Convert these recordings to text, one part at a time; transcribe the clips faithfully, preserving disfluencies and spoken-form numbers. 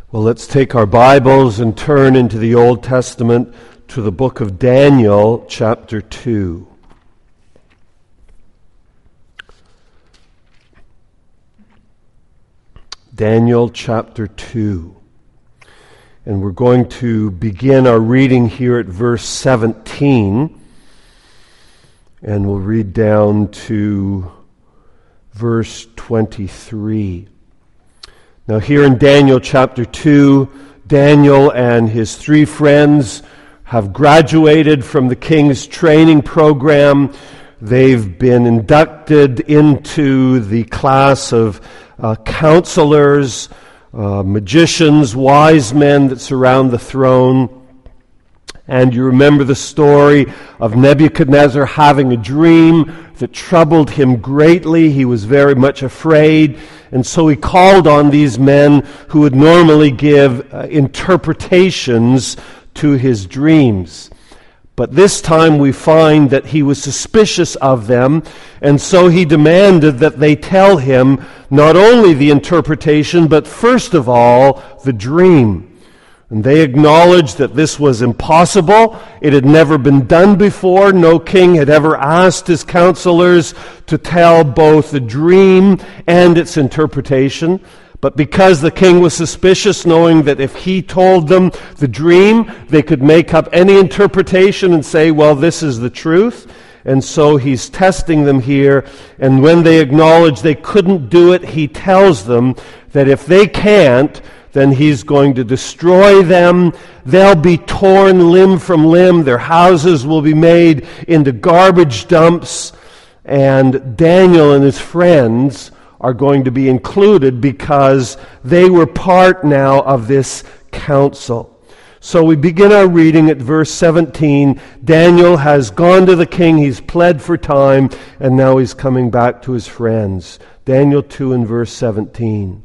Well, let's take our Bibles and turn into the Old Testament to the book of Daniel, chapter two. Daniel, chapter two. And we're going to begin our reading here at verse seventeen. And we'll read down to verse twenty-three. Now here in Daniel chapter two, Daniel and his three friends have graduated from the king's training program. They've been inducted into the class of uh, counselors, uh, magicians, wise men that surround the throne. And you remember the story of Nebuchadnezzar having a dream that troubled him greatly. He was very much afraid. And so he called on these men who would normally give uh, interpretations to his dreams. But this time we find that he was suspicious of them, and so he demanded that they tell him not only the interpretation, but first of all, the dream. And they acknowledged that this was impossible. It had never been done before. No king had ever asked his counselors to tell both the dream and its interpretation. But because the king was suspicious, knowing that if he told them the dream, they could make up any interpretation and say, well, this is the truth. And so he's testing them here. And when they acknowledge they couldn't do it, he tells them that if they can't, then he's going to destroy them. They'll be torn limb from limb. Their houses will be made into garbage dumps. And Daniel and his friends are going to be included because they were part now of this council. So we begin our reading at verse seventeen. Daniel has gone to the king. He's pled for time. And now he's coming back to his friends. Daniel two and verse seventeen.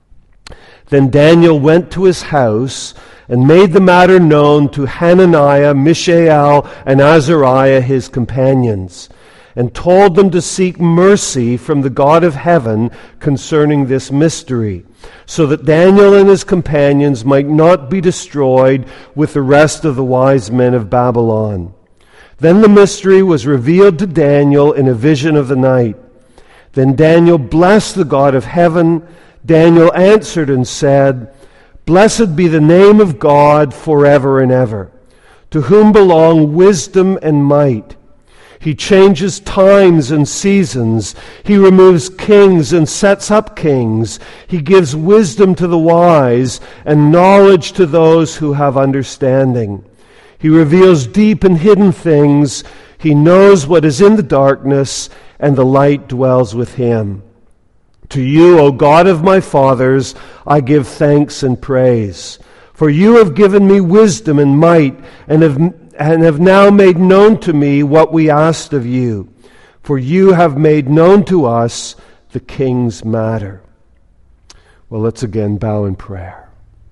Then Daniel went to his house and made the matter known to Hananiah, Mishael, and Azariah, his companions, and told them to seek mercy from the God of heaven concerning this mystery, so that Daniel and his companions might not be destroyed with the rest of the wise men of Babylon. Then the mystery was revealed to Daniel in a vision of the night. Then Daniel blessed the God of heaven. Daniel answered and said, Blessed be the name of God forever and ever, to whom belong wisdom and might. He changes times and seasons. He removes kings and sets up kings. He gives wisdom to the wise and knowledge to those who have understanding. He reveals deep and hidden things. He knows what is in the darkness, and the light dwells with him. To you, O God of my fathers, I give thanks and praise. For you have given me wisdom and might, and have, and have now made known to me what we asked of you. For you have made known to us the king's matter. Well, let's again bow in prayer.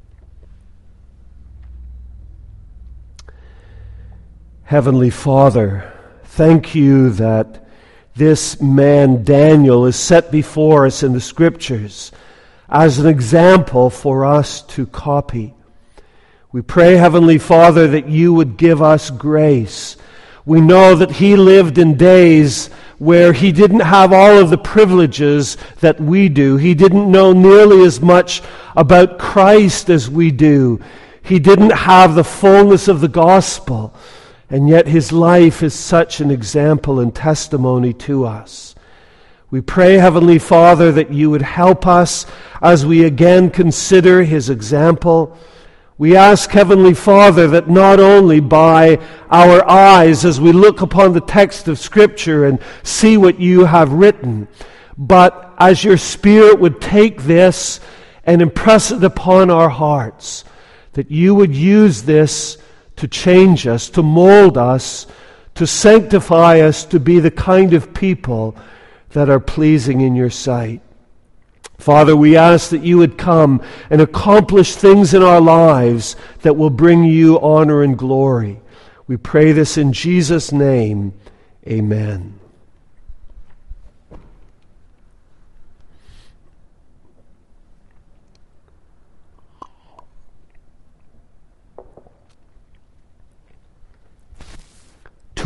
Heavenly Father, thank you that this man, Daniel, is set before us in the Scriptures as an example for us to copy. We pray, Heavenly Father, that you would give us grace. We know that he lived in days where he didn't have all of the privileges that we do. He didn't know nearly as much about Christ as we do. He didn't have the fullness of the gospel. And yet his life is such an example and testimony to us. We pray, Heavenly Father, that you would help us as we again consider his example. We ask, Heavenly Father, that not only by our eyes as we look upon the text of Scripture and see what you have written, but as your Spirit would take this and impress it upon our hearts, that you would use this to change us, to mold us, to sanctify us, to be the kind of people that are pleasing in your sight. Father, we ask that you would come and accomplish things in our lives that will bring you honor and glory. We pray this in Jesus' name. Amen.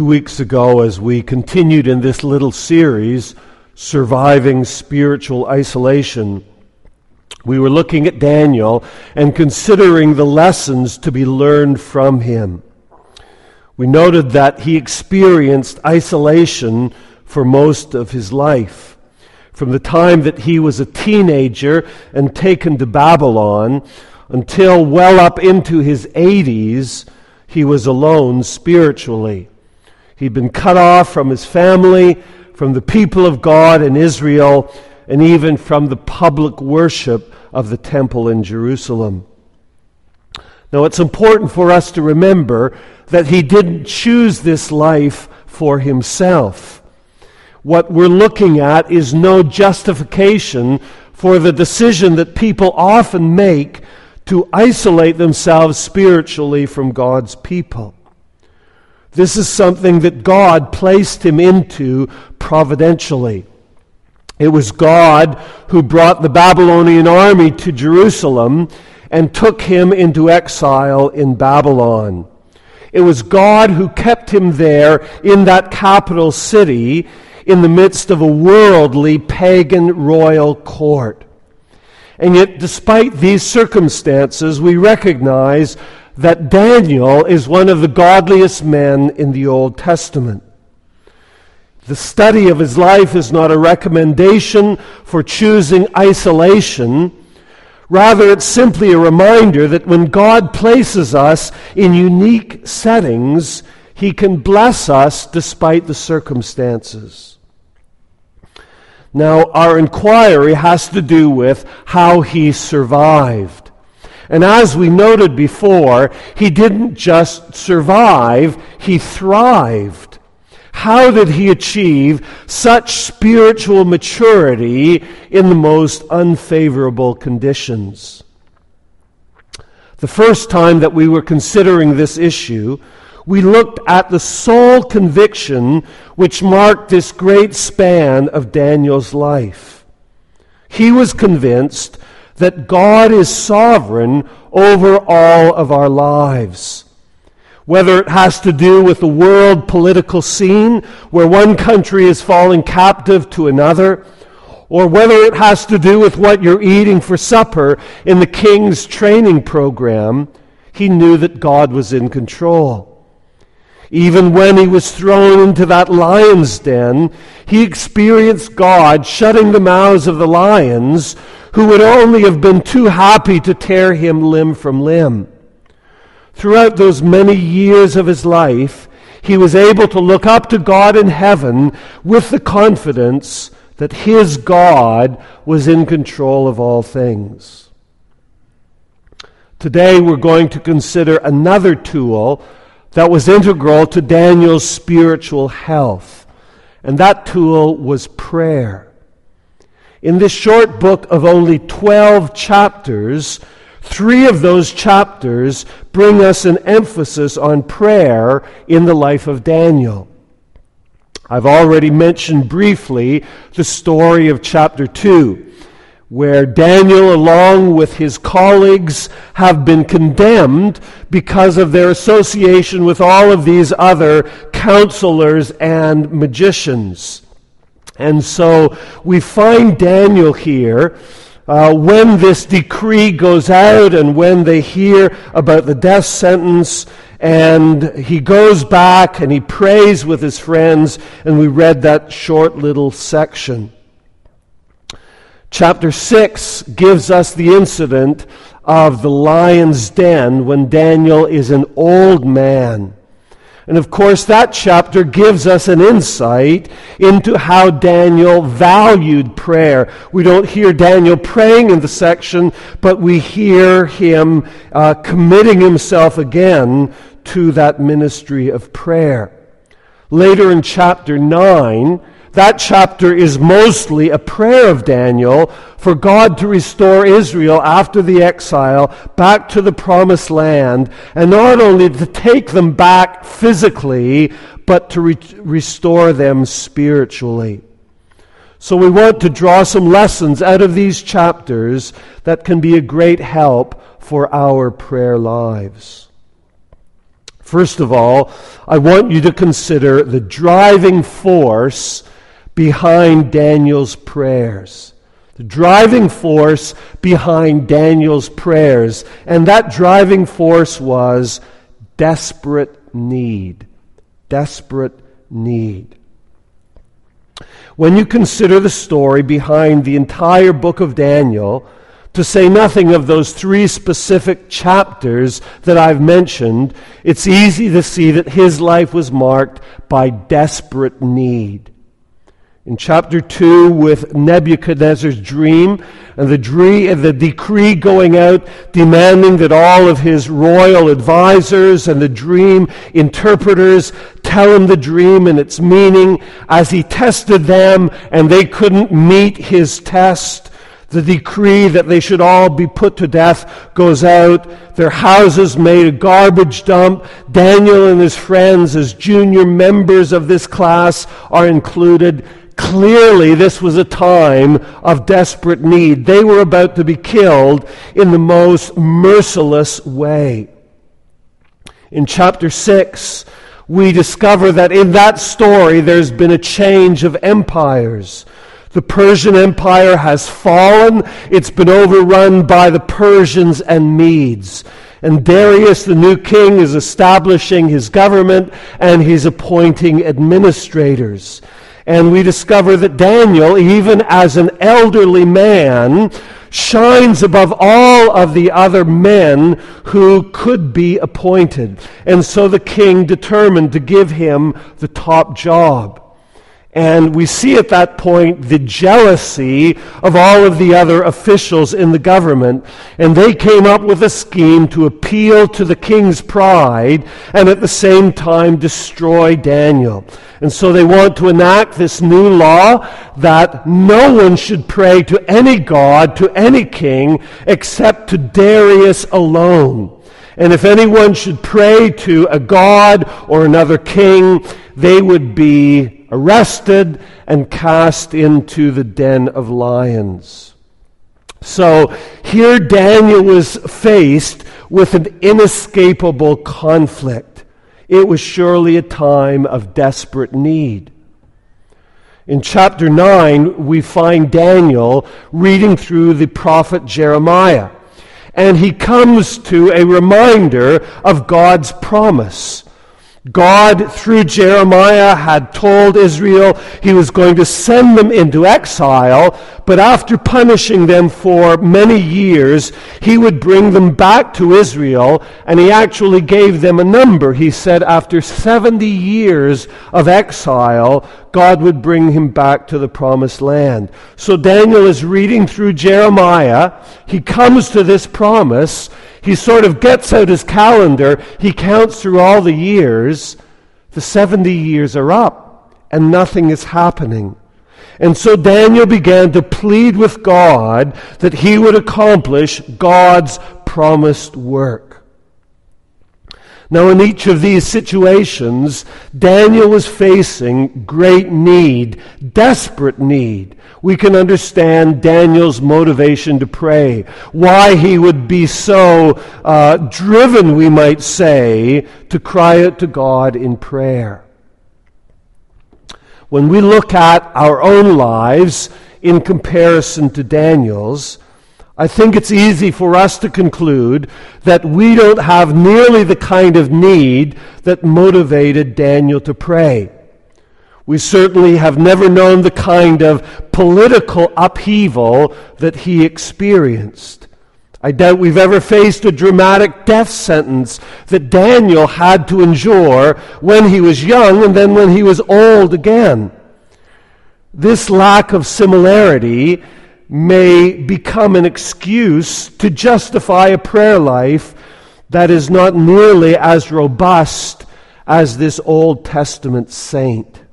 Two weeks ago, as we continued in this little series, Surviving Spiritual Isolation, we were looking at Daniel and considering the lessons to be learned from him. We noted that he experienced isolation for most of his life. From the time that he was a teenager and taken to Babylon until well up into his eighties, he was alone spiritually. He'd been cut off from his family, from the people of God in Israel, and even from the public worship of the temple in Jerusalem. Now, it's important for us to remember that he didn't choose this life for himself. What we're looking at is no justification for the decision that people often make to isolate themselves spiritually from God's people. This is something that God placed him into providentially. It was God who brought the Babylonian army to Jerusalem and took him into exile in Babylon. It was God who kept him there in that capital city in the midst of a worldly pagan royal court. And yet, despite these circumstances, we recognize that Daniel is one of the godliest men in the Old Testament. The study of his life is not a recommendation for choosing isolation. Rather, it's simply a reminder that when God places us in unique settings, he can bless us despite the circumstances. Now, our inquiry has to do with how he survived. And as we noted before, he didn't just survive, he thrived. How did he achieve such spiritual maturity in the most unfavorable conditions? The first time that we were considering this issue, we looked at the sole conviction which marked this great span of Daniel's life. He was convinced that God is sovereign over all of our lives. Whether it has to do with the world political scene, where one country is falling captive to another, or whether it has to do with what you're eating for supper in the king's training program, he knew that God was in control. Even when he was thrown into that lion's den, he experienced God shutting the mouths of the lions, who would only have been too happy to tear him limb from limb. Throughout those many years of his life, he was able to look up to God in heaven with the confidence that his God was in control of all things. Today we're going to consider another tool that was integral to Daniel's spiritual health, and that tool was prayer. In this short book of only twelve chapters, three of those chapters bring us an emphasis on prayer in the life of Daniel. I've already mentioned briefly the story of chapter two, where Daniel, along with his colleagues, have been condemned because of their association with all of these other counselors and magicians. And so we find Daniel here uh, when this decree goes out and when they hear about the death sentence, and he goes back and he prays with his friends, and we read that short little section. Chapter six gives us the incident of the lion's den when Daniel is an old man. And of course, that chapter gives us an insight into how Daniel valued prayer. We don't hear Daniel praying in the section, but we hear him uh, committing himself again to that ministry of prayer. Later in chapter nine, that chapter is mostly a prayer of Daniel for God to restore Israel after the exile back to the promised land, and not only to take them back physically, but to re- restore them spiritually. So we want to draw some lessons out of these chapters that can be a great help for our prayer lives. First of all, I want you to consider the driving force behind Daniel's prayers. The driving force behind Daniel's prayers. And that driving force was desperate need. Desperate need. When you consider the story behind the entire book of Daniel, to say nothing of those three specific chapters that I've mentioned, it's easy to see that his life was marked by desperate need. In chapter two, with Nebuchadnezzar's dream, and the, dre- the decree going out demanding that all of his royal advisors and the dream interpreters tell him the dream and its meaning, as he tested them and they couldn't meet his test, the decree that they should all be put to death goes out. Their houses made a garbage dump. Daniel and his friends, as junior members of this class, are included. Clearly, this was a time of desperate need. They were about to be killed in the most merciless way. In chapter six, we discover that in that story there's been a change of empires. The Persian Empire has fallen. It's been overrun by the Persians and Medes. And Darius, the new king, is establishing his government and he's appointing administrators. And we discover that Daniel, even as an elderly man, shines above all of the other men who could be appointed. And so the king determined to give him the top job. And we see at that point the jealousy of all of the other officials in the government. And they came up with a scheme to appeal to the king's pride and at the same time destroy Daniel. And so they want to enact this new law that no one should pray to any god, to any king, except to Darius alone. And if anyone should pray to a god or another king, they would be arrested and cast into the den of lions. So here Daniel was faced with an inescapable conflict. It was surely a time of desperate need. In chapter nine, we find Daniel reading through the prophet Jeremiah, and he comes to a reminder of God's promise. God, through Jeremiah, had told Israel he was going to send them into exile, but after punishing them for many years, he would bring them back to Israel, and he actually gave them a number. He said after seventy years of exile, God would bring him back to the promised land. So Daniel is reading through Jeremiah. He comes to this promise. He sort of gets out his calendar. He counts through all the years. The seventy years are up, and nothing is happening. And so Daniel began to plead with God that he would accomplish God's promised work. Now, in each of these situations, Daniel was facing great need, desperate need. We can understand Daniel's motivation to pray, why he would be so uh, driven, we might say, to cry out to God in prayer. When we look at our own lives in comparison to Daniel's, I think it's easy for us to conclude that we don't have nearly the kind of need that motivated Daniel to pray. We certainly have never known the kind of political upheaval that he experienced. I doubt we've ever faced a dramatic death sentence that Daniel had to endure when he was young and then when he was old again. This lack of similarity may become an excuse to justify a prayer life that is not nearly as robust as this Old Testament saint.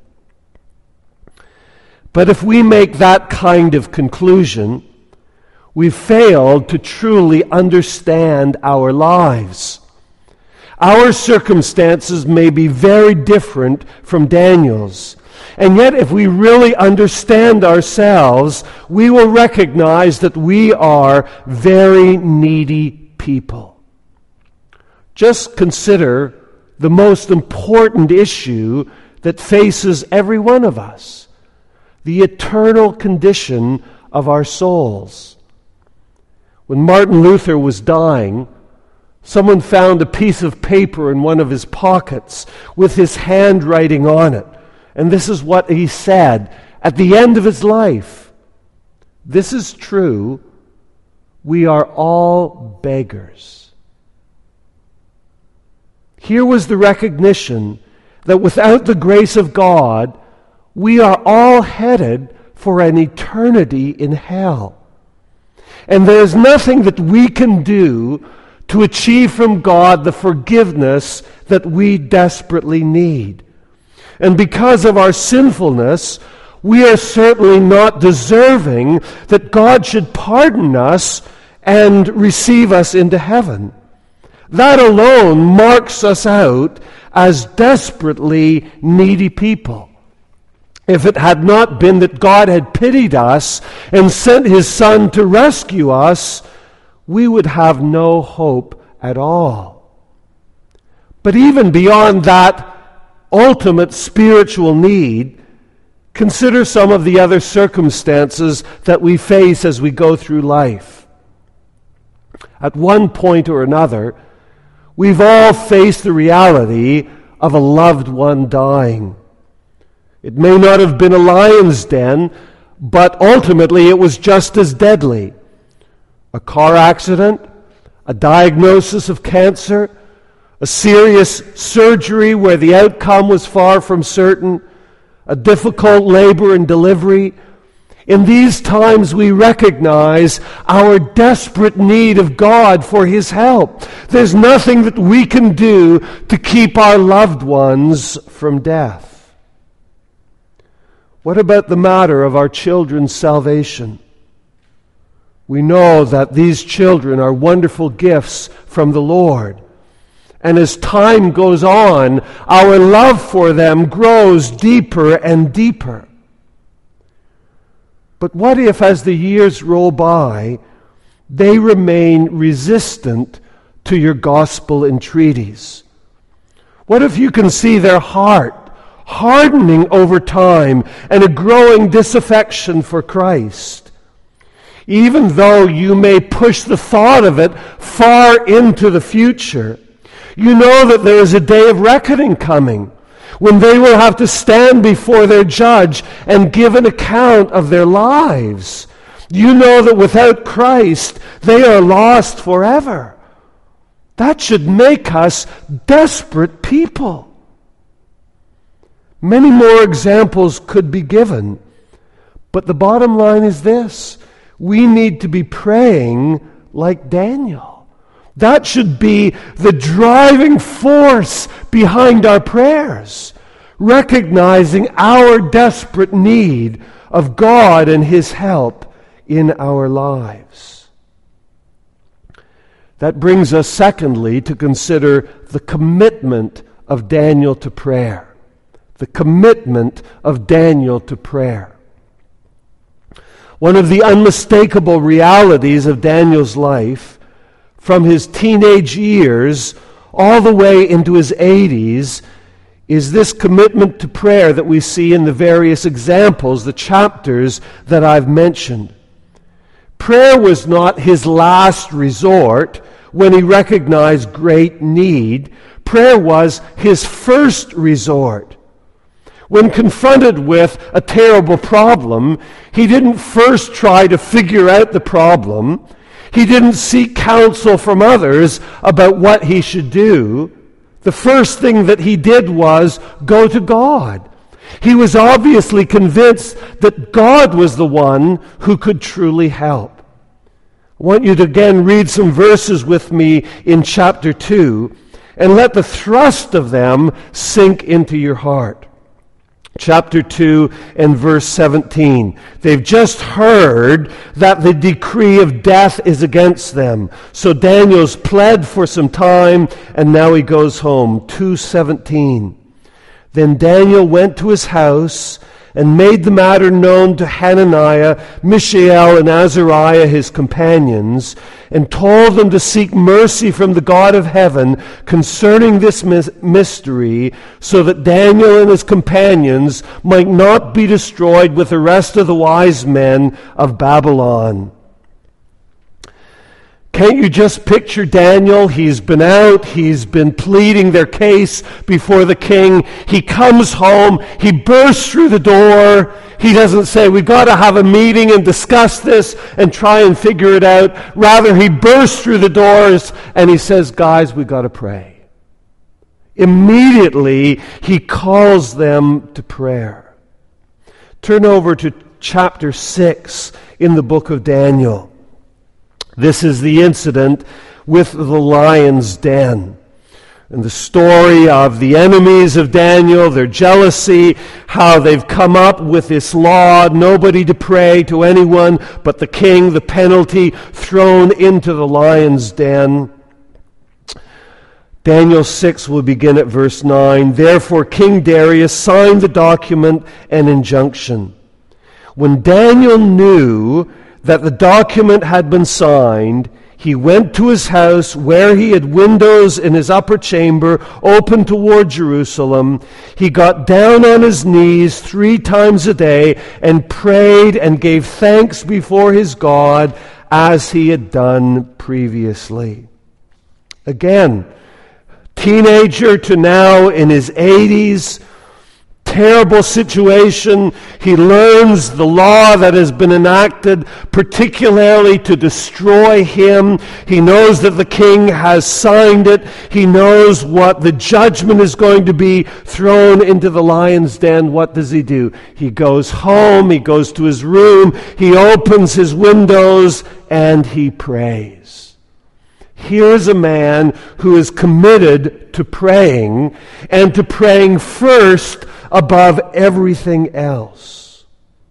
But if we make that kind of conclusion, we've failed to truly understand our lives. Our circumstances may be very different from Daniel's. And yet, if we really understand ourselves, we will recognize that we are very needy people. Just consider the most important issue that faces every one of us: the eternal condition of our souls. When Martin Luther was dying, someone found a piece of paper in one of his pockets with his handwriting on it. And this is what he said at the end of his life: "This is true, we are all beggars." Here was the recognition that without the grace of God, we are all headed for an eternity in hell. And there is nothing that we can do to achieve from God the forgiveness that we desperately need. And because of our sinfulness, we are certainly not deserving that God should pardon us and receive us into heaven. That alone marks us out as desperately needy people. If it had not been that God had pitied us and sent His Son to rescue us, we would have no hope at all. But even beyond that ultimate spiritual need, consider some of the other circumstances that we face as we go through life. At one point or another, we've all faced the reality of a loved one dying. It may not have been a lion's den, but ultimately it was just as deadly. A car accident, a diagnosis of cancer, a serious surgery where the outcome was far from certain, a difficult labor and delivery. In these times we recognize our desperate need of God for His help. There's nothing that we can do to keep our loved ones from death. What about the matter of our children's salvation? We know that these children are wonderful gifts from the Lord. And as time goes on, our love for them grows deeper and deeper. But what if, as the years roll by, they remain resistant to your gospel entreaties? What if you can see their heart hardening over time and a growing disaffection for Christ? Even though you may push the thought of it far into the future, you know that there is a day of reckoning coming when they will have to stand before their judge and give an account of their lives. You know that without Christ, they are lost forever. That should make us desperate people. Many more examples could be given, but the bottom line is this: we need to be praying like Daniel. That should be the driving force behind our prayers, recognizing our desperate need of God and His help in our lives. That brings us, secondly, to consider the commitment of Daniel to prayer. The commitment of Daniel to prayer. One of the unmistakable realities of Daniel's life, from his teenage years all the way into his eighties, is this commitment to prayer that we see in the various examples, the chapters that I've mentioned. Prayer was not his last resort when he recognized great need. Prayer was his first resort. When confronted with a terrible problem, he didn't first try to figure out the problem. He didn't seek counsel from others about what he should do. The first thing that he did was go to God. He was obviously convinced that God was the one who could truly help. I want you to again read some verses with me in chapter two and let the thrust of them sink into your heart. Chapter two and verse seventeen. They've just heard that the decree of death is against them. So Daniel's pled for some time, and now he goes home. two seventeen. Then Daniel went to his house and made the matter known to Hananiah, Mishael, and Azariah, his companions, and told them to seek mercy from the God of heaven concerning this mystery, so that Daniel and his companions might not be destroyed with the rest of the wise men of Babylon. Can't you just picture Daniel? He's been out, he's been pleading their case before the king. He comes home, he bursts through the door. He doesn't say, we've got to have a meeting and discuss this and try and figure it out. Rather, he bursts through the doors and he says, guys, we've got to pray. Immediately, he calls them to prayer. Turn over to chapter six in the book of Daniel. This is the incident with the lion's den. And the story of the enemies of Daniel, their jealousy, how they've come up with this law, nobody to pray to anyone but the king, the penalty, thrown into the lion's den. Daniel six will begin at verse nine. Therefore King Darius signed the document and injunction. When Daniel knew that the document had been signed, he went to his house where he had windows in his upper chamber open toward Jerusalem. He got down on his knees three times a day and prayed and gave thanks before his God as he had done previously. Again, teenager to now in his eighties, terrible situation. He learns the law that has been enacted particularly to destroy him. He knows that the king has signed it. He knows what the judgment is going to be, thrown into the lion's den. What does he do? He goes home, he goes to his room, he opens his windows, and he prays. Here's a man who is committed to praying, and to praying first above everything else.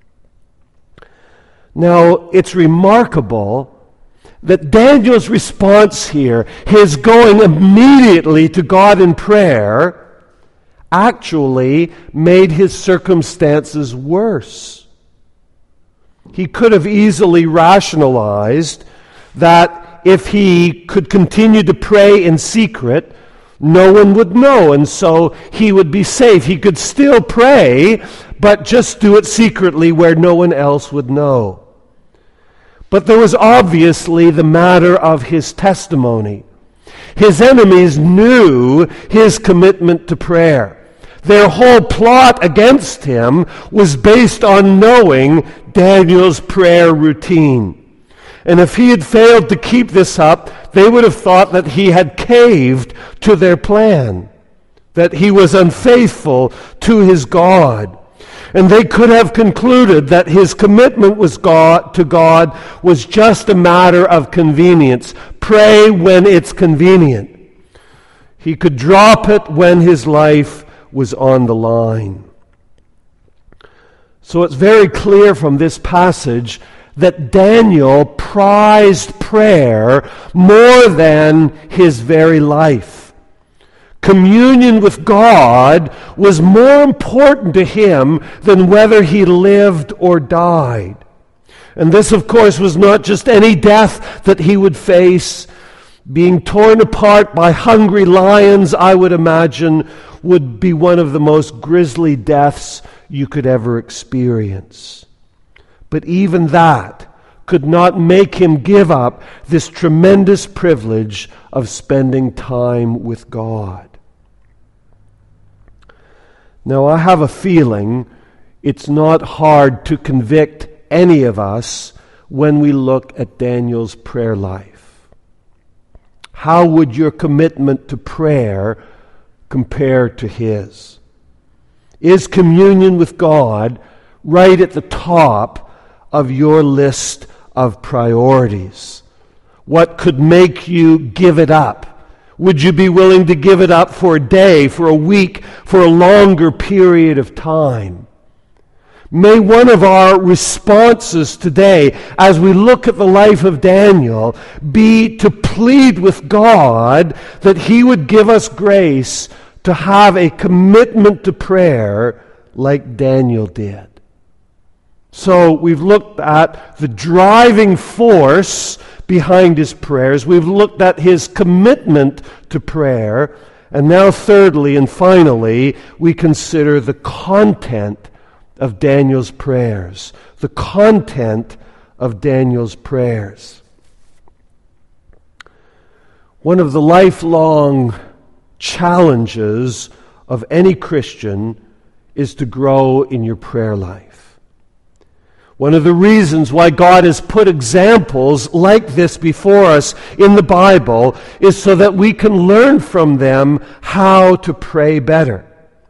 Now, it's remarkable that Daniel's response here, his going immediately to God in prayer, actually made his circumstances worse. He could have easily rationalized that if he could continue to pray in secret, no one would know, and so he would be safe. He could still pray, but just do it secretly where no one else would know. But there was obviously the matter of his testimony. His enemies knew his commitment to prayer. Their whole plot against him was based on knowing Daniel's prayer routine. And if he had failed to keep this up, they would have thought that he had caved to their plan, that he was unfaithful to his God. And they could have concluded that his commitment was God, to God was just a matter of convenience. Pray when it's convenient. He could drop it when his life was on the line. So it's very clear from this passage that Daniel prized prayer more than his very life. Communion with God was more important to him than whether he lived or died. And this, of course, was not just any death that he would face. Being torn apart by hungry lions, I would imagine, would be one of the most grisly deaths you could ever experience. But even that could not make him give up this tremendous privilege of spending time with God. Now, I have a feeling it's not hard to convict any of us when we look at Daniel's prayer life. How would your commitment to prayer compare to his? Is communion with God right at the top of your list of priorities? What could make you give it up? Would you be willing to give it up for a day, for a week, for a longer period of time? May one of our responses today, as we look at the life of Daniel, be to plead with God that He would give us grace to have a commitment to prayer like Daniel did. So we've looked at the driving force behind his prayers. We've looked at his commitment to prayer. And now thirdly and finally, we consider the content of Daniel's prayers. The content of Daniel's prayers. One of the lifelong challenges of any Christian is to grow in your prayer life. One of the reasons why God has put examples like this before us in the Bible is so that we can learn from them how to pray better.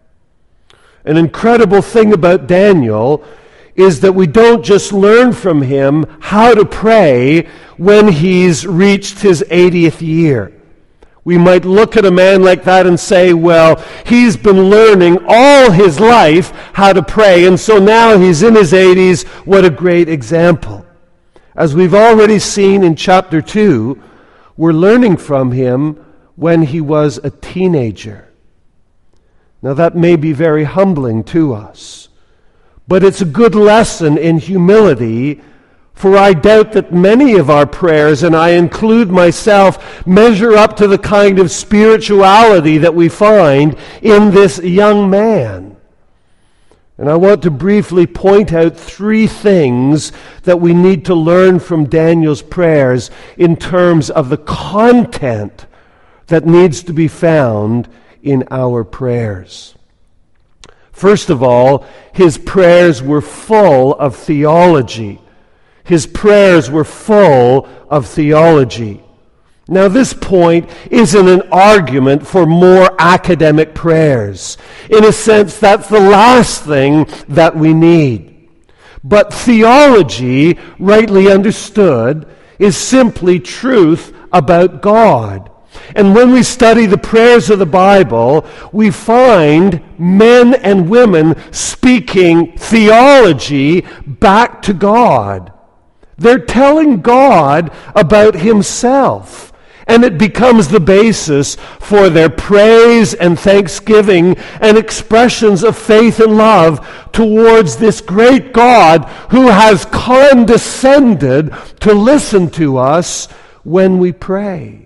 An incredible thing about Daniel is that we don't just learn from him how to pray when he's reached his eightieth year. We might look at a man like that and say, well, he's been learning all his life how to pray, and so now he's in his eighties. What a great example. As we've already seen in chapter two, we're learning from him when he was a teenager. Now that may be very humbling to us. But it's a good lesson in humility, for I doubt that many of our prayers, and I include myself, measure up to the kind of spirituality that we find in this young man. And I want to briefly point out three things that we need to learn from Daniel's prayers in terms of the content that needs to be found in our prayers. First of all, his prayers were full of theology. His prayers were full of theology. Now, this point isn't an argument for more academic prayers. In a sense, that's the last thing that we need. But theology, rightly understood, is simply truth about God. And when we study the prayers of the Bible, we find men and women speaking theology back to God. They're telling God about himself. And it becomes the basis for their praise and thanksgiving and expressions of faith and love towards this great God who has condescended to listen to us when we pray.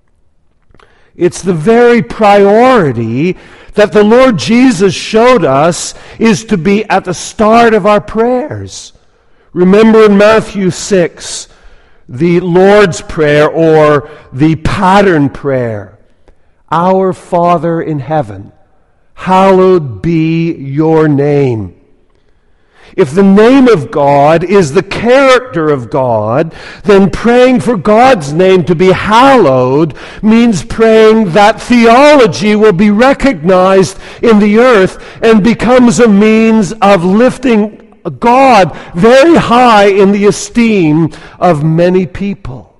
It's the very priority that the Lord Jesus showed us is to be at the start of our prayers. Remember in Matthew six, the Lord's Prayer, or the pattern prayer. Our Father in heaven, hallowed be your name. If the name of God is the character of God, then praying for God's name to be hallowed means praying that theology will be recognized in the earth and becomes a means of lifting God very high in the esteem of many people.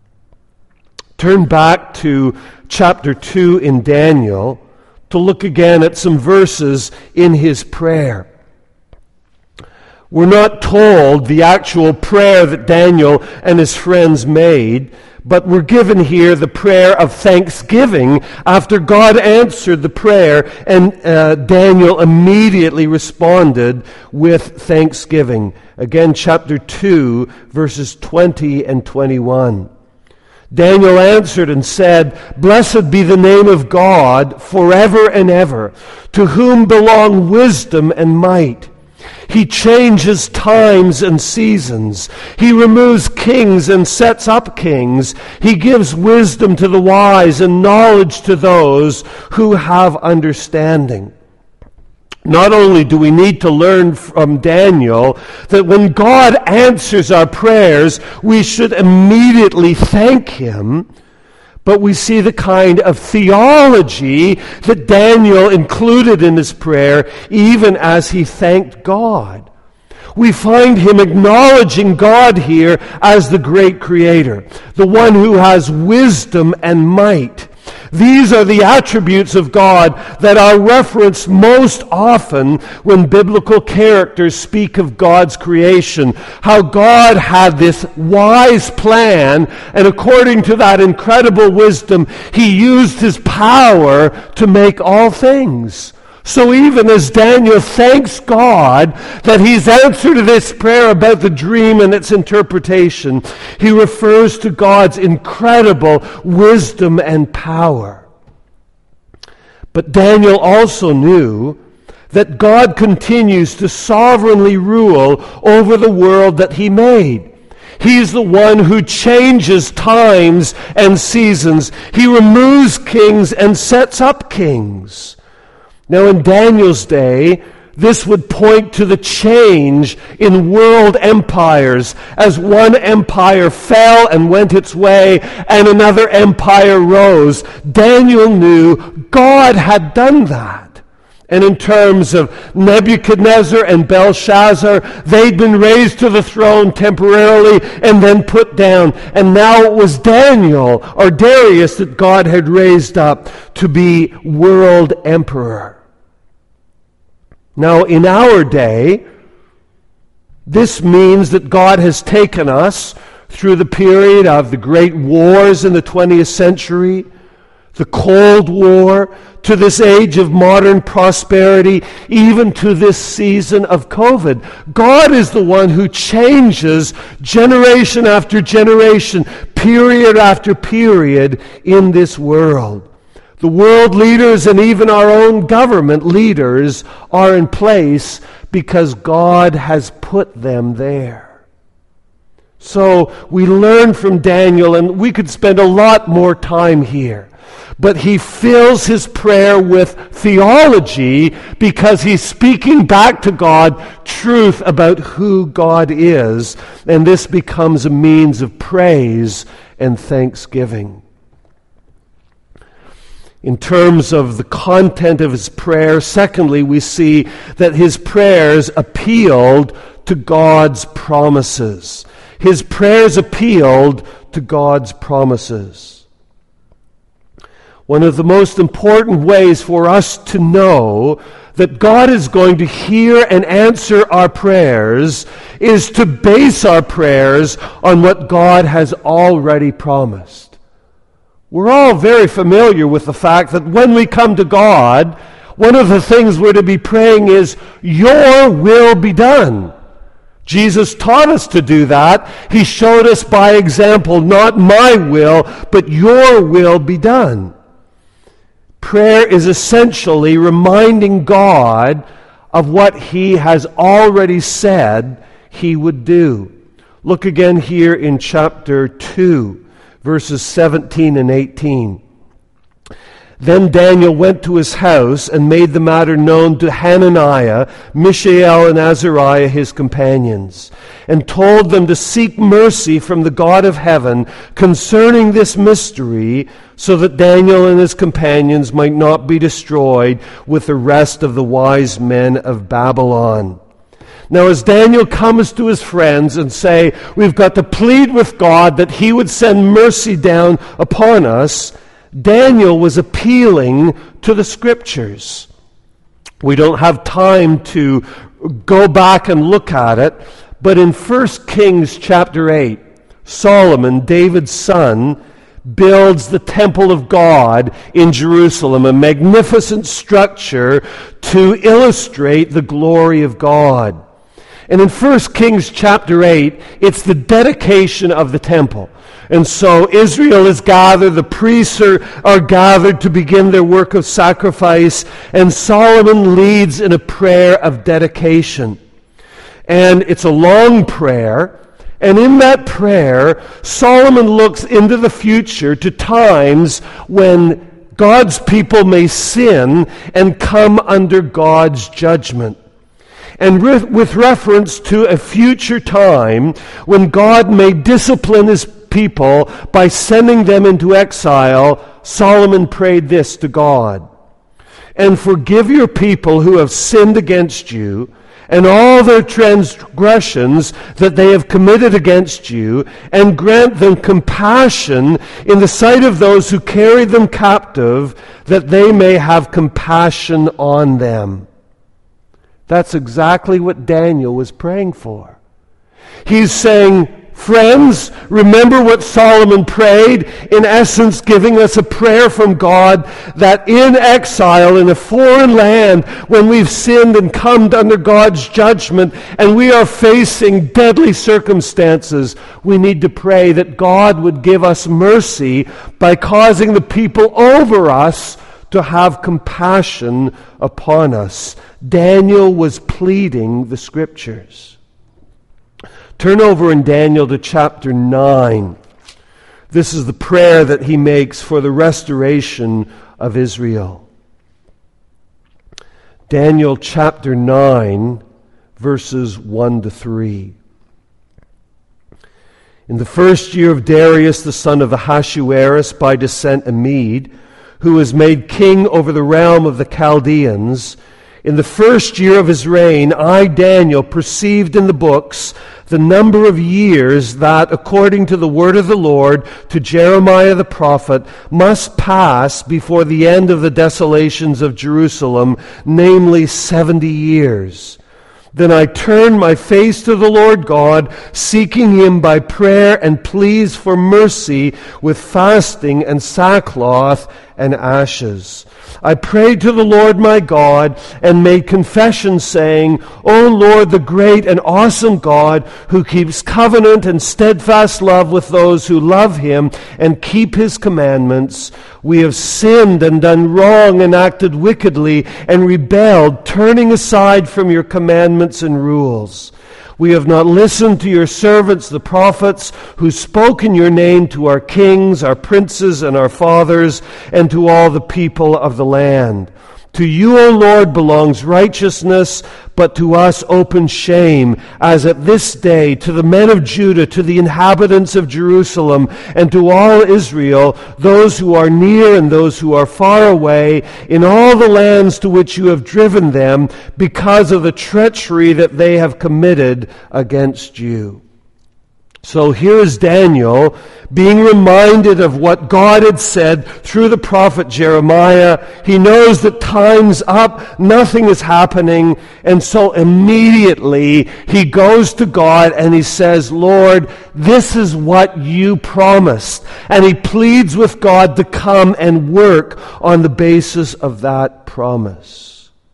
Turn back to chapter two in Daniel to look again at some verses in his prayer. We're not told the actual prayer that Daniel and his friends made, but we're given here the prayer of thanksgiving after God answered the prayer, and uh, Daniel immediately responded with thanksgiving. Again, chapter two, verses twenty and twenty-one. Daniel answered and said, "Blessed be the name of God forever and ever, to whom belong wisdom and might. He changes times and seasons. He removes kings and sets up kings. He gives wisdom to the wise and knowledge to those who have understanding." Not only do we need to learn from Daniel that when God answers our prayers, we should immediately thank him, but we see the kind of theology that Daniel included in his prayer even as he thanked God. We find him acknowledging God here as the great creator, the one who has wisdom and might. These are the attributes of God that are referenced most often when biblical characters speak of God's creation. How God had this wise plan, and according to that incredible wisdom, he used his power to make all things. So even as Daniel thanks God that he's answered this prayer about the dream and its interpretation, he refers to God's incredible wisdom and power. But Daniel also knew that God continues to sovereignly rule over the world that he made. He's the one who changes times and seasons. He removes kings and sets up kings. Now, in Daniel's day, this would point to the change in world empires as one empire fell and went its way and another empire rose. Daniel knew God had done that. And in terms of Nebuchadnezzar and Belshazzar, they'd been raised to the throne temporarily and then put down. And now it was Daniel, or Darius, that God had raised up to be world emperor. Now, in our day, this means that God has taken us through the period of the great wars in the twentieth century, the Cold War, to this age of modern prosperity, even to this season of COVID. God is the one who changes generation after generation, period after period in this world. The world leaders and even our own government leaders are in place because God has put them there. So we learn from Daniel, and we could spend a lot more time here. But he fills his prayer with theology because he's speaking back to God truth about who God is. And this becomes a means of praise and thanksgiving. In terms of the content of his prayer, secondly, we see that his prayers appealed to God's promises. His prayers appealed to God's promises. One of the most important ways for us to know that God is going to hear and answer our prayers is to base our prayers on what God has already promised. We're all very familiar with the fact that when we come to God, one of the things we're to be praying is, your will be done. Jesus taught us to do that. He showed us by example, not my will, but your will be done. Prayer is essentially reminding God of what he has already said he would do. Look again here in chapter two, verses seventeen and eighteen. Then Daniel went to his house and made the matter known to Hananiah, Mishael, and Azariah, his companions, and told them to seek mercy from the God of heaven concerning this mystery, so that Daniel and his companions might not be destroyed with the rest of the wise men of Babylon. Now, as Daniel comes to his friends and say, we've got to plead with God that he would send mercy down upon us, Daniel was appealing to the Scriptures. We don't have time to go back and look at it, but in First Kings chapter eight, Solomon, David's son, builds the temple of God in Jerusalem, a magnificent structure to illustrate the glory of God. And in First Kings chapter eight, it's the dedication of the temple. And so Israel is gathered, the priests are, are gathered to begin their work of sacrifice, and Solomon leads in a prayer of dedication. And it's a long prayer, and in that prayer, Solomon looks into the future to times when God's people may sin and come under God's judgment. And with reference to a future time when God may discipline his people by sending them into exile, Solomon prayed this to God: and forgive your people who have sinned against you, and all their transgressions that they have committed against you, and grant them compassion in the sight of those who carried them captive, that they may have compassion on them. That's exactly what Daniel was praying for. He's saying, Friends, remember what Solomon prayed, in essence giving us a prayer from God that in exile, in a foreign land, when we've sinned and come under God's judgment and we are facing deadly circumstances, we need to pray that God would give us mercy by causing the people over us to have compassion upon us. Daniel was pleading the Scriptures. Turn over in Daniel to chapter nine. This is the prayer that he makes for the restoration of Israel. Daniel chapter nine, verses one to three. In the first year of Darius, the son of Ahasuerus, by descent a Mede, who was made king over the realm of the Chaldeans, in the first year of his reign, I, Daniel, perceived in the books the number of years that, according to the word of the Lord to Jeremiah the prophet, must pass before the end of the desolations of Jerusalem, namely seventy years. Then I turned my face to the Lord God, seeking him by prayer and pleas for mercy with fasting and sackcloth and ashes. I prayed to the Lord my God and made confession, saying, O Lord, the great and awesome God, who keeps covenant and steadfast love with those who love him and keep his commandments, we have sinned and done wrong and acted wickedly and rebelled, turning aside from your commandments and rules. We have not listened to your servants, the prophets, who spoke in your name to our kings, our princes, and our fathers, and to all the people of the land. To you, O Lord, belongs righteousness, but to us open shame, as at this day, to the men of Judah, to the inhabitants of Jerusalem, and to all Israel, those who are near and those who are far away, in all the lands to which you have driven them, because of the treachery that they have committed against you. So here is Daniel being reminded of what God had said through the prophet Jeremiah. He knows that time's up, nothing is happening, and so immediately he goes to God and he says, Lord, this is what you promised. And he pleads with God to come and work on the basis of that promise.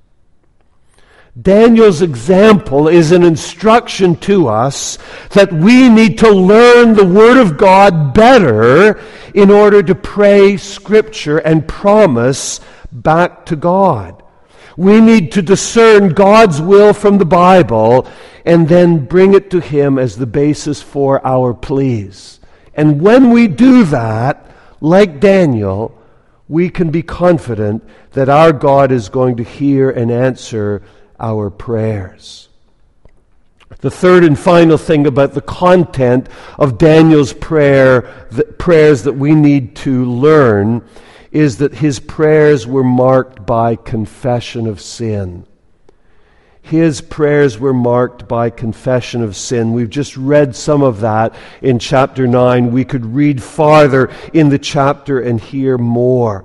Daniel's example is an instruction to us that we need to learn the Word of God better in order to pray Scripture and promise back to God. We need to discern God's will from the Bible and then bring it to Him as the basis for our pleas. And when we do that, like Daniel, we can be confident that our God is going to hear and answer our prayers. The third and final thing about the content of Daniel's prayer, the prayers that we need to learn, is that his prayers were marked by confession of sin. His prayers were marked by confession of sin. We've just read some of that in chapter nine. We could read farther in the chapter and hear more.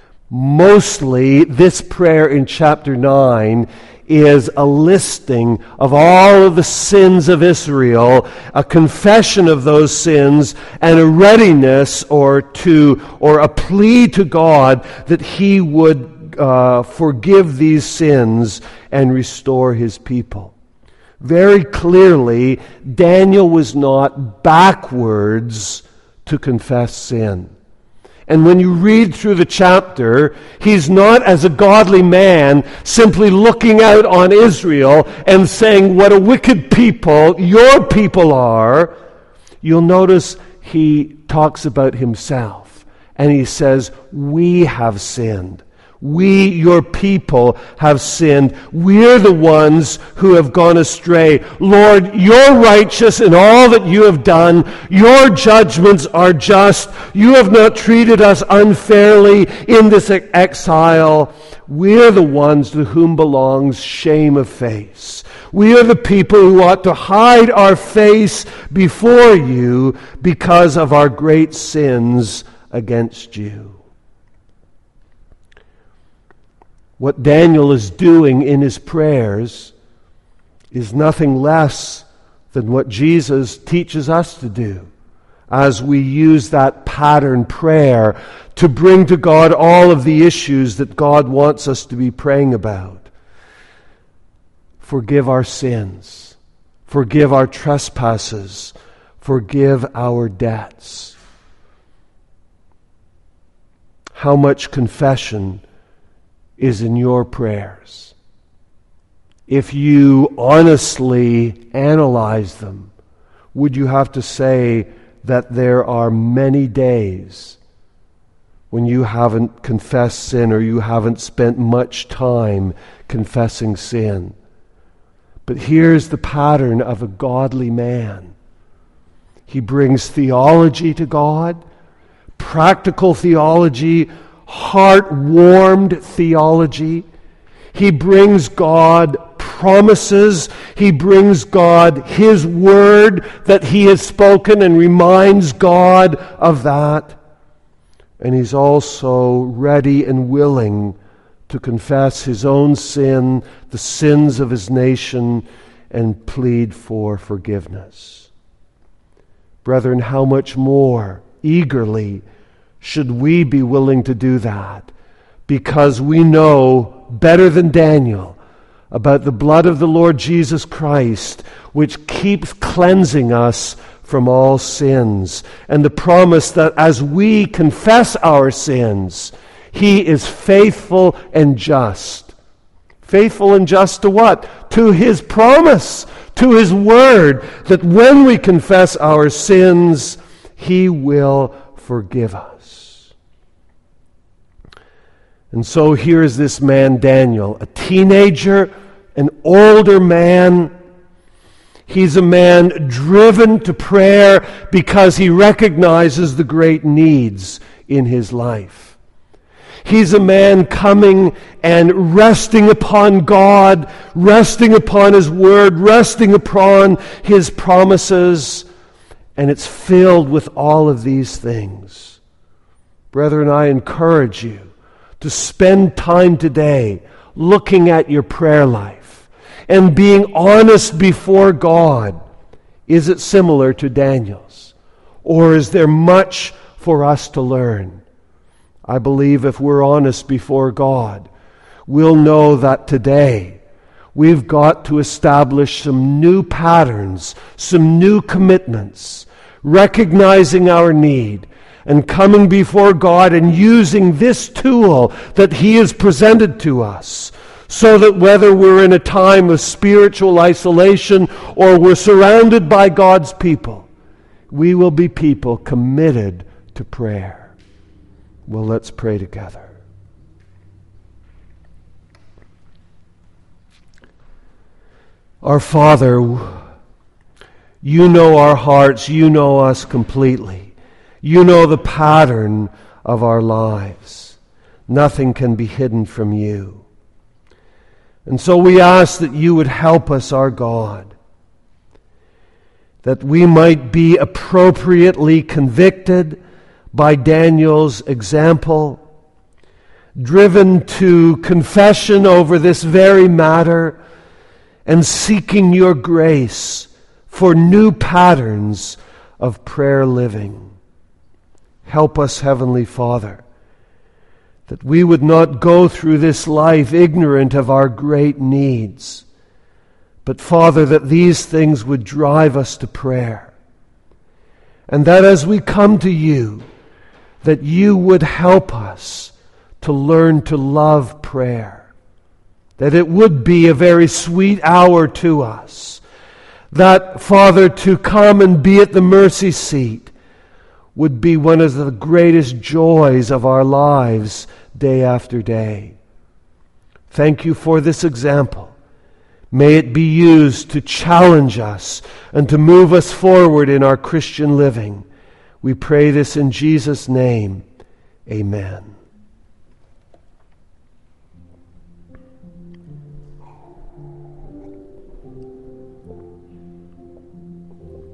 Mostly, this prayer in chapter nine is a listing of all of the sins of Israel, a confession of those sins, and a readiness or to or a plea to God that He would uh, forgive these sins and restore His people. Very clearly, Daniel was not backwards to confess sin. And when you read through the chapter, he's not, as a godly man, simply looking out on Israel and saying, what a wicked people your people are. You'll notice he talks about himself. And he says, we have sinned. We, your people, have sinned. We're the ones who have gone astray. Lord, you're righteous in all that you have done. Your judgments are just. You have not treated us unfairly in this exile. We're the ones to whom belongs shame of face. We are the people who ought to hide our face before you because of our great sins against you. What Daniel is doing in his prayers is nothing less than what Jesus teaches us to do as we use that pattern prayer to bring to God all of the issues that God wants us to be praying about. Forgive our sins. Forgive our trespasses. Forgive our debts. How much confession is in your prayers? If you honestly analyze them, would you have to say that there are many days when you haven't confessed sin or you haven't spent much time confessing sin? But here's the pattern of a godly man. He brings theology to God, practical theology, heart-warmed theology. He brings God promises. He brings God His word that He has spoken and reminds God of that. And he's also ready and willing to confess his own sin, the sins of his nation, and plead for forgiveness. Brethren, how much more eagerly should we be willing to do that? Because we know better than Daniel about the blood of the Lord Jesus Christ, which keeps cleansing us from all sins, and the promise that as we confess our sins, He is faithful and just. Faithful and just to what? To His promise, to His word, that when we confess our sins, He will forgive us. And so here is this man Daniel, a teenager, an older man. He's a man driven to prayer because he recognizes the great needs in his life. He's a man coming and resting upon God, resting upon His word, resting upon His promises, and it's filled with all of these things. Brethren, I encourage you to spend time today looking at your prayer life and being honest before God. Is it similar to Daniel's? Or is there much for us to learn? I believe if we're honest before God, we'll know that today we've got to establish some new patterns, some new commitments, recognizing our need, and coming before God and using this tool that He has presented to us, so that whether we're in a time of spiritual isolation or we're surrounded by God's people, we will be people committed to prayer. Well, let's pray together. Our Father, You know our hearts, You know us completely. You know the pattern of our lives. Nothing can be hidden from You. And so we ask that You would help us, our God, that we might be appropriately convicted by Daniel's example, driven to confession over this very matter, and seeking Your grace for new patterns of prayer living. Help us, Heavenly Father, that we would not go through this life ignorant of our great needs, but, Father, that these things would drive us to prayer. And that as we come to You, that You would help us to learn to love prayer, that it would be a very sweet hour to us, that, Father, to come and be at the mercy seat would be one of the greatest joys of our lives day after day. Thank You for this example. May it be used to challenge us and to move us forward in our Christian living. We pray this in Jesus' name. Amen.